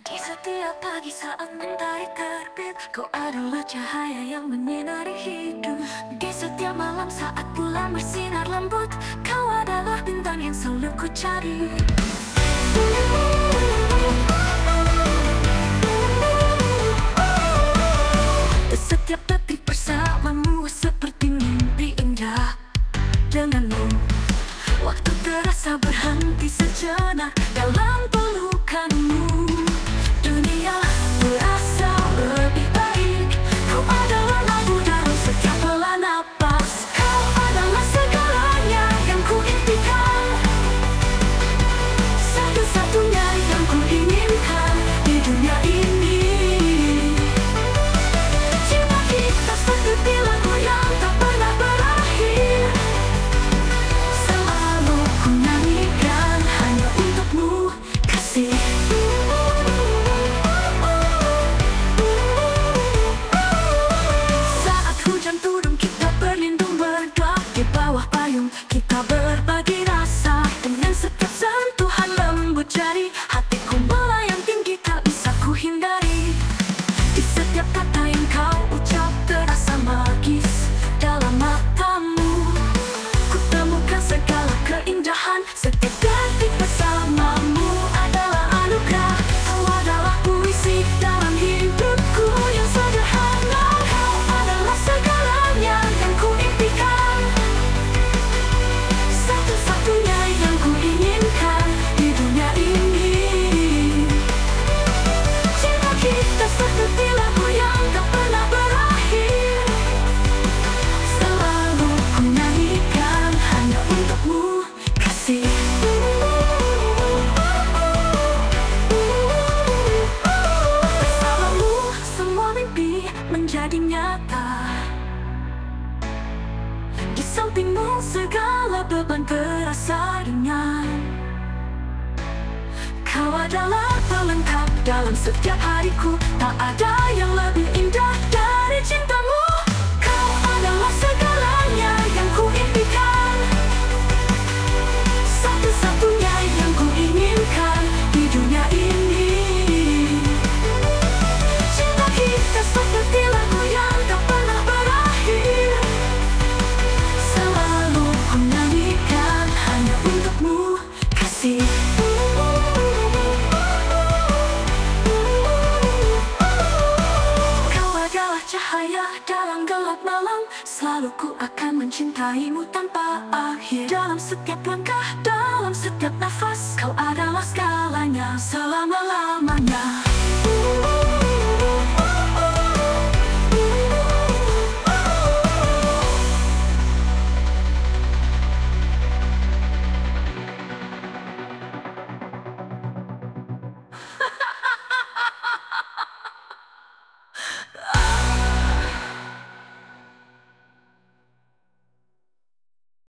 Di setiap pagi saat mentari terbit, kau adalah cahaya yang menyinari hidup. Di setiap malam saat bulan bersinar lembut, kau adalah bintang yang selalu ku cari. Setiap detik bersamamu seperti mimpi indah. Denganmu, waktu terasa berhenti sejenak dalam pelukanmu. Dunia terasa lebih baik. Kau adalah lagu dalam setiap helaan napas. Kau adalah segalanya yang ku impikan, satu-satunya yang ku inginkan di dunia ini. Cinta kita seperti lagu yang tak pernah berakhir. Selalu ku nyanyikan hanya untukmu, kasih. Saat hujan turun kita berlindung berdua di bawah payung, kita berbagi rasa. Dengan setiap sentuhan lembut jari, hatiku melayang tinggi tak bisa ku hindari. Di setiap kata yang kau ucap terasa magis dalam matamu. Ku temukan segala keindahan. Setiap detik bersamamu adalah anugerah. Kau adalah puisi dalam hidupku yang sederhana. Kau adalah segalanya yang ku impikan, satu-satunya yang ku inginkan di dunia ini. Cinta kita seperti lagu yang tak pernah berakhir. Selalu ku nyanyikan hanya untukmu, kasih. Bersamamu semua mimpi menjadi nyata. Di sampingmu segala beban terasa ringan. Kau adalah pelengkap dalam setiap hariku. Tak ada yang lebih indah dari cintamu. Kau adalah segalanya yang ku impikan, satu-satunya yang ku inginkan di dunia ini. Cinta kita seperti lagu yang tak pernah berakhir. Selalu ku nyanyikan hanya untukmu, kasih. Kau adalah cahaya dalam gelap malam. Selalu ku akan mencintaimu tanpa akhir. Dalam setiap langkah, dalam setiap nafas, kau adalah segalanya selama-lamanya.